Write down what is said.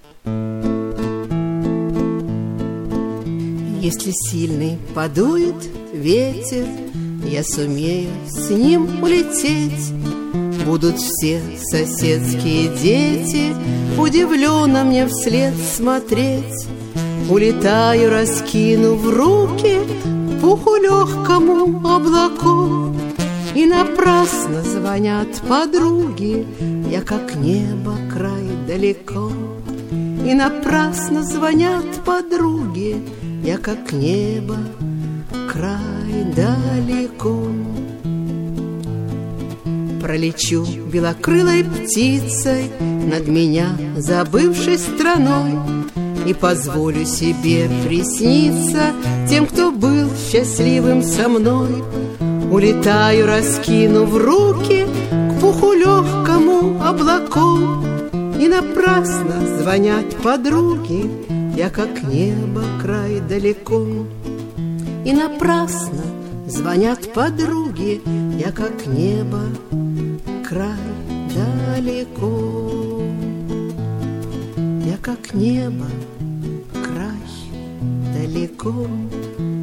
Если сильный подует ветер, я сумею с ним улететь. Будут все соседские дети удивленно мне вслед смотреть. Улетаю, раскинув руки пуху легкому облаку. И напрасно звонят подруги, я как небо край далеко. И напрасно звонят подруги, я как небо край далеко. Пролечу белокрылой птицей над меня забывшей страной и позволю себе присниться тем, кто был счастливым со мной. Улетаю, раскинув руки к пуху легкому облаку. И напрасно звонят подруги, я как небо край далеко. И напрасно звонят подруги, я как небо край далеко. Я как небо край далеко.